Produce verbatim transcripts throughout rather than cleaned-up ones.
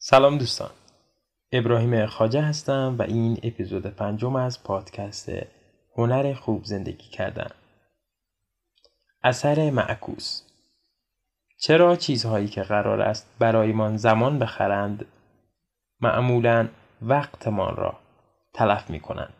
سلام دوستان، ابراهیم خواجه هستم و این اپیزود پنجم از پادکست هنر خوب زندگی کردن. اثر معکوس. چرا چیزهایی که قرار است برایمان زمان بخرند معمولاً وقتمان را تلف می کنند؟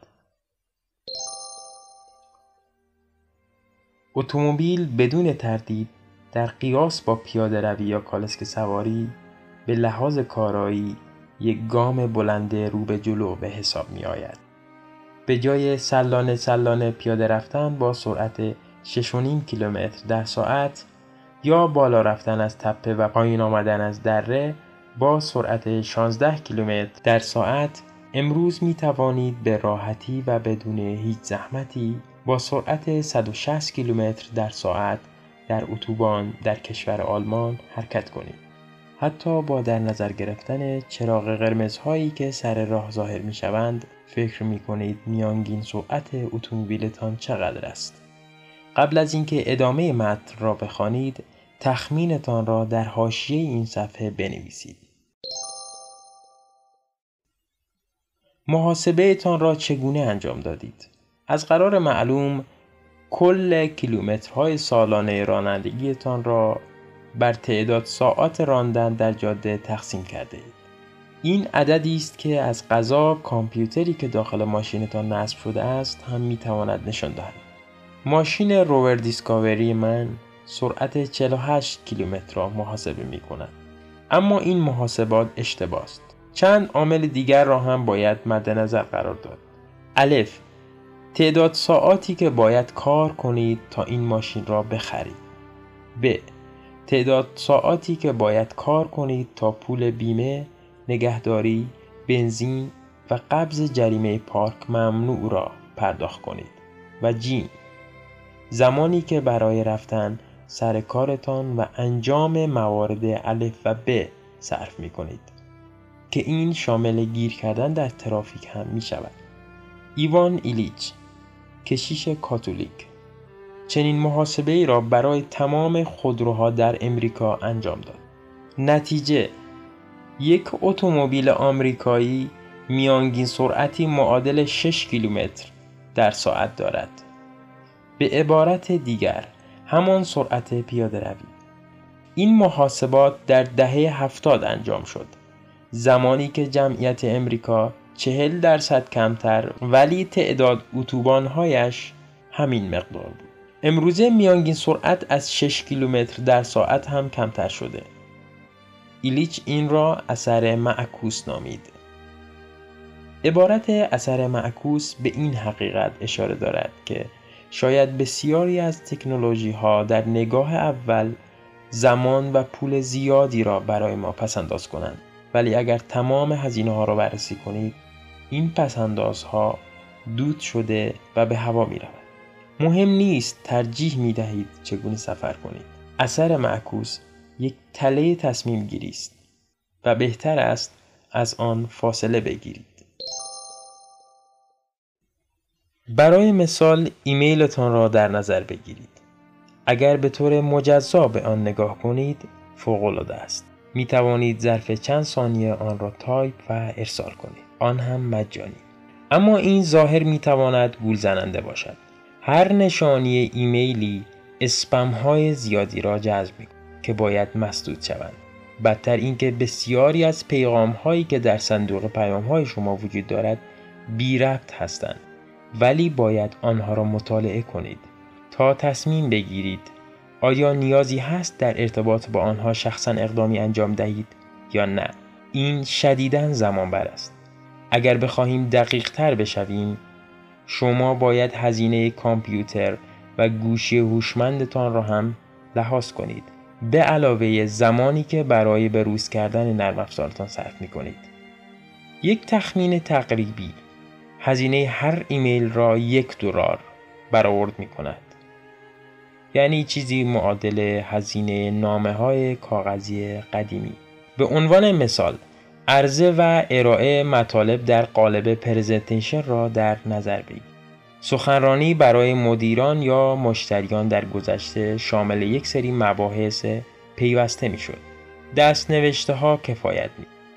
اتومبیل بدون تردید در قیاس با پیاده روی یا کالسکه سواری به لحاظ کارایی یک گام بلند رو به جلو به حساب می آید. به جای سلانه سلانه پیاده رفتن با سرعت شش و نیم کیلومتر در ساعت یا بالا رفتن از تپه و پایین آمدن از دره با سرعت شانزده کیلومتر در ساعت، امروز می توانید به راحتی و بدون هیچ زحمتی با سرعت صد و شصت کیلومتر در ساعت در اتوبان در کشور آلمان حرکت کنید. حتی با در نظر گرفتن چراغ قرمزهایی که سر راه ظاهر می شوند، فکر می کنید میانگین سرعت اتومبیلتان چقدر است؟ قبل از اینکه ادامه متن را بخوانید، تخمینتان را در حاشیه این صفحه بنویسید. محاسبه تان را چگونه انجام دادید؟ از قرار معلوم کل کیلومترهای سالانه رانندگی تان را بر تعداد ساعات راندن در جاده تقسیم کرده اید. این عددی است که از قضا کامپیوتری که داخل ماشینتان نصب شده است هم میتواند نشان دهد. ماشین روور دیسکاوری من سرعت چهل و هشت کیلومتر را محاسبه می کند. اما این محاسبات اشتباه است. چند عامل دیگر را هم باید مد نظر قرار داد. الف، تعداد ساعاتی که باید کار کنید تا این ماشین را بخرید. ب، تعداد ساعاتی که باید کار کنید تا پول بیمه، نگهداری، بنزین و قبض جریمه پارک ممنوع را پرداخت کنید. و جیم، زمانی که برای رفتن سر کارتان و انجام موارد الف و ب صرف می کنید که این شامل گیر کردن در ترافیک هم می شود. ایوان ایلیچ، کشیش کاتولیک، چنین محاسبه ای را برای تمام خودروها در امریکا انجام داد. نتیجه، یک اتومبیل آمریکایی میانگین سرعتی معادل شش کیلومتر در ساعت دارد. به عبارت دیگر، همان سرعت پیاده روی. این محاسبات در دهه هفتاد انجام شد، زمانی که جمعیت امریکا چهل درصد کمتر ولی تعداد اتوبان‌هایش همین مقدار بود. امروزه میانگین سرعت از شش کیلومتر در ساعت هم کمتر شده. ایلیچ این را اثر معکوس نامید. عبارت اثر معکوس به این حقیقت اشاره دارد که شاید بسیاری از تکنولوژی ها در نگاه اول زمان و پول زیادی را برای ما پسنداز کنند، ولی اگر تمام هزینه ها را بررسی کنید، این پسندازها دود شده و به هوا می رود. مهم نیست ترجیح می دهید چگونه سفر کنید. اثر معکوس یک تله تصمیم گیری است و بهتر است از آن فاصله بگیرید. برای مثال ایمیلتان را در نظر بگیرید. اگر به طور مجزا به آن نگاه کنید، فوق‌العاده است. می توانید ظرف چند ثانیه آن را تایپ و ارسال کنید. آن هم مجانی. اما این ظاهر می تواند گول زننده باشد. هر نشانی ایمیلی اسپم های زیادی را جذب می کند که باید مسدود شوند. بدتر اینکه بسیاری از پیغام هایی که در صندوق پیام های شما وجود دارد بی ربط هستند، ولی باید آنها را مطالعه کنید تا تصمیم بگیرید آیا نیازی هست در ارتباط با آنها شخصا اقدامی انجام دهید یا نه. این شدیداً زمان بر است. اگر بخواهیم دقیق تر بشویم، شما باید هزینه کامپیوتر و گوشی هوشمندتان را هم لحاظ کنید، به علاوه زمانی که برای بروز کردن نرم افزارتان صرف می کنید. یک تخمین تقریبی هزینه هر ایمیل را یک دلار برآورد می کند. یعنی چیزی معادل هزینه نامه های کاغذی قدیمی. به عنوان مثال، عرضه و ارائه مطالب در قالب پرزنتیشن را در نظر بگیرید. سخنرانی برای مدیران یا مشتریان در گذشته شامل یک سری مباحث پیوسته می شد. دست نوشته ها کفایت می.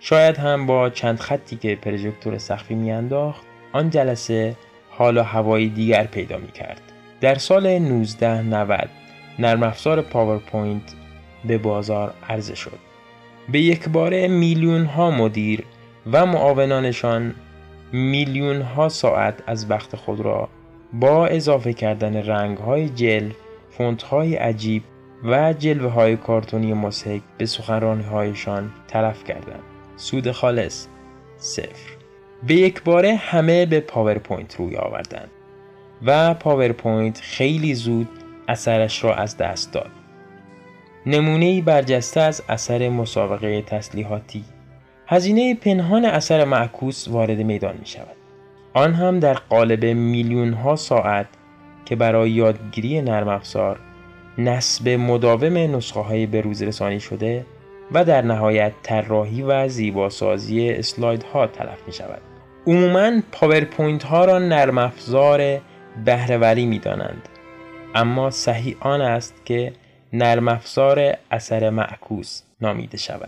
شاید هم با چند خطی که پروژکتور سقفی میانداخت آن جلسه حال و هوایی دیگر پیدا می کرد. در سال نوزده نود نرم افزار پاورپوینت به بازار عرضه شد. به یک باره میلیون ها مدیر و معاونانشان میلیون ها ساعت از وقت خود را با اضافه کردن رنگ های جل، فونت های عجیب و جلوه های کارتونی مضحک به سخنرانی هایشان تلف کردند. سود خالص صفر. به یک باره همه به پاورپوینت روی آوردند و پاورپوینت خیلی زود اثرش را از دست داد. نمونه‌ای برجسته از اثر مسابقه تسلیحاتی. هزینه پنهان اثر معکوس وارد میدان می شود. آن هم در قالب میلیون ها ساعت که برای یادگیری نرم افزار، نصب مداوم نسخه های به روز رسانی شده و در نهایت طراحی و زیباسازی اسلاید ها تلف می شود. عموماً پاورپوینت ها را نرم افزار بهره‌وری می دانند، اما صحیح آن است که نرم افزار اثر معکوس نامیده شود.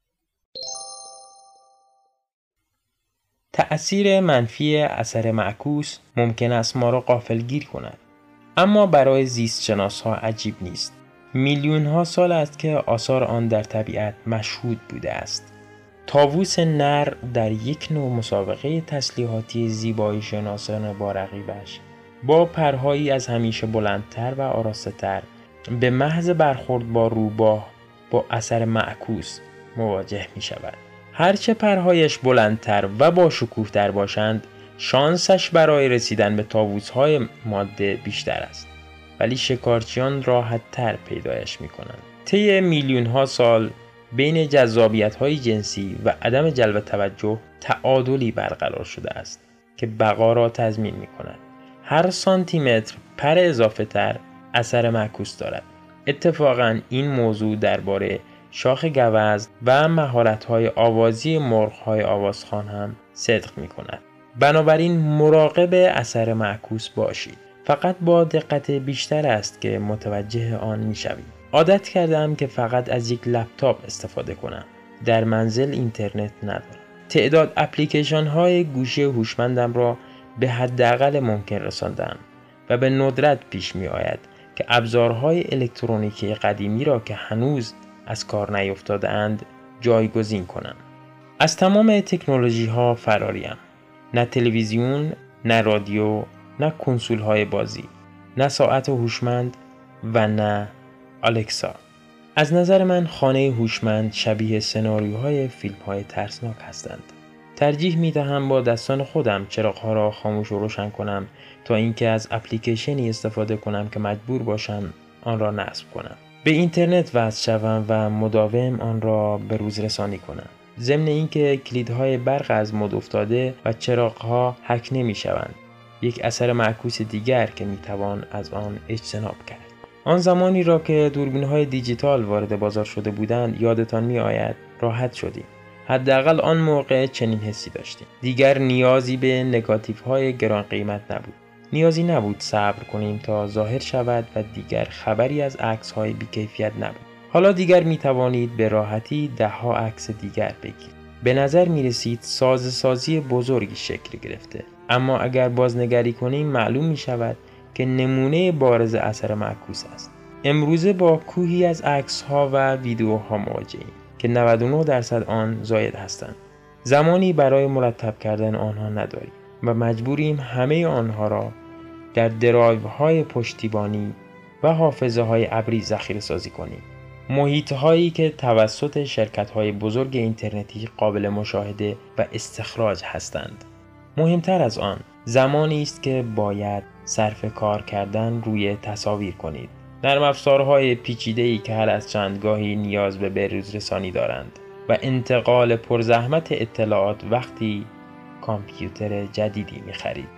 تأثیر منفی اثر معکوس ممکن است ما را غافلگیر کند، اما برای زیست شناس ها عجیب نیست. میلیون ها سال است که آثار آن در طبیعت مشهود بوده است. طاووس نر در یک نوع مسابقه تسلیحاتی زیبایی شناسانه با رقیبش با پرهایی از همیشه بلندتر و آراسته‌تر به محض برخورد با روباه با اثر معکوس مواجه می شود. هرچه پرهایش بلندتر و با شکوه‌تر باشند، شانسش برای رسیدن به طاووس‌های ماده بیشتر است، ولی شکارچیان راحت‌تر پیدایش می‌کنند. طی میلیون‌ها سال بین جذابیت‌های جنسی و عدم جلب توجه تعادلی برقرار شده است که بقا را تضمین می‌کند. هر سانتی متر پر اضافه‌تر اثر معکوس دارد. اتفاقاً این موضوع درباره شاخ گوزن و مهارت‌های آوازی مرغ‌های آوازخوان هم صدق می‌کند. بنابراین مراقب اثر معکوس باشید. فقط با دقت بیشتر است که متوجه آن می‌شوید. عادت کردم که فقط از یک لپتاپ استفاده کنم. در منزل اینترنت ندارم. تعداد اپلیکیشن‌های گوشی هوشمندم را به حداقل ممکن رساندم و به ندرت پیش می‌آید که ابزارهای الکترونیکی قدیمی را که هنوز از کار نیفتاده‌اند جایگزین کنم. از تمام تکنولوژی‌ها فراریم. نه تلویزیون، نه رادیو، نه کنسول‌های بازی، نه ساعت هوشمند و نه الکسا. از نظر من خانه هوشمند شبیه سناریوهای فیلم‌های ترسناک هستند. ترجیح می‌دهم با دستان خودم چراغ‌ها را خاموش و روشن کنم تا اینکه از اپلیکیشنی استفاده کنم که مجبور باشم آن را نصب کنم. به اینترنت وصل شوم و مداوم آن را به روز رسانی کنم. ضمن اینکه کلیدهای برق از مد افتاده و چراغ‌ها هک نمی‌شوند. یک اثر معکوس دیگر که می‌توان از آن اجتناب کرد. آن زمانی را که دوربین‌های دیجیتال وارد بازار شده بودند یادتان می‌آید راحت شدیم. حداقل آن موقع چنین حسی داشتیم. دیگر نیازی به نگاتیوهای گران قیمت نبود. نیازی نبود صبر کنیم تا ظاهر شود و دیگر خبری از عکس‌های بی‌کیفیت نبود. حالا دیگر می توانید به راحتی ده ها عکس دیگر بگیرید. به نظر می رسید سازسازی بزرگی شکل گرفته، اما اگر بازنگری کنیم معلوم می شود که نمونه بارز اثر معکوس است. امروزه با کوهی از عکس ها و ویدیوها مواجهیم که نود و نه درصد آن زاید هستند. زمانی برای مرتب کردن آنها نداریم و مجبوریم همه آنها را در درایو های پشتیبانی و حافظه های ابری ذخیره سازی کنیم. محیط هایی که توسط شرکت های بزرگ اینترنتی قابل مشاهده و استخراج هستند. مهمتر از آن، زمانی است که باید صرف کار کردن روی تصاویر کنید. نرم افزارهای پیچیده‌ای که هر از چندگاهی نیاز به بروز رسانی دارند و انتقال پرزحمت اطلاعات وقتی کامپیوتر جدیدی می‌خرید.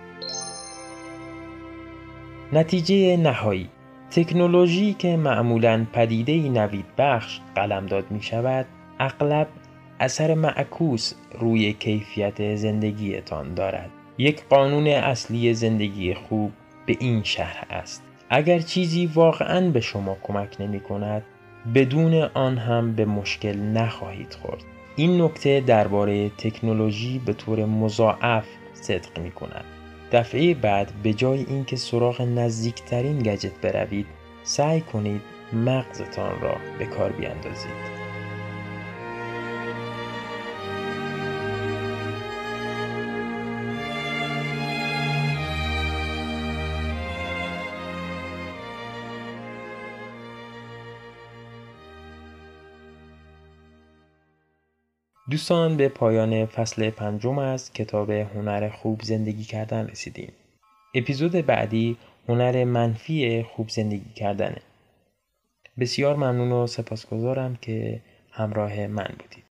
نتیجه نهایی: تکنولوژی که معمولاً پدیده‌ای نوید بخش قلمداد می شود، اغلب اثر معکوس روی کیفیت زندگیتان دارد. یک قانون اصلی زندگی خوب به این شرح است: اگر چیزی واقعاً به شما کمک نمی کند، بدون آن هم به مشکل نخواهید خورد. این نکته درباره تکنولوژی به طور مضاعف صدق می کند. دفعه بعد به جای اینکه سراغ نزدیکترین گجت بروید، سعی کنید مغزتان را به کار بیاندازید. دوستان، به پایان فصل پنجم از کتاب هنر خوب زندگی کردن رسیدیم. اپیزود بعدی هنر منفی خوب زندگی کردنه. بسیار ممنون و سپاسگزارم که همراه من بودید.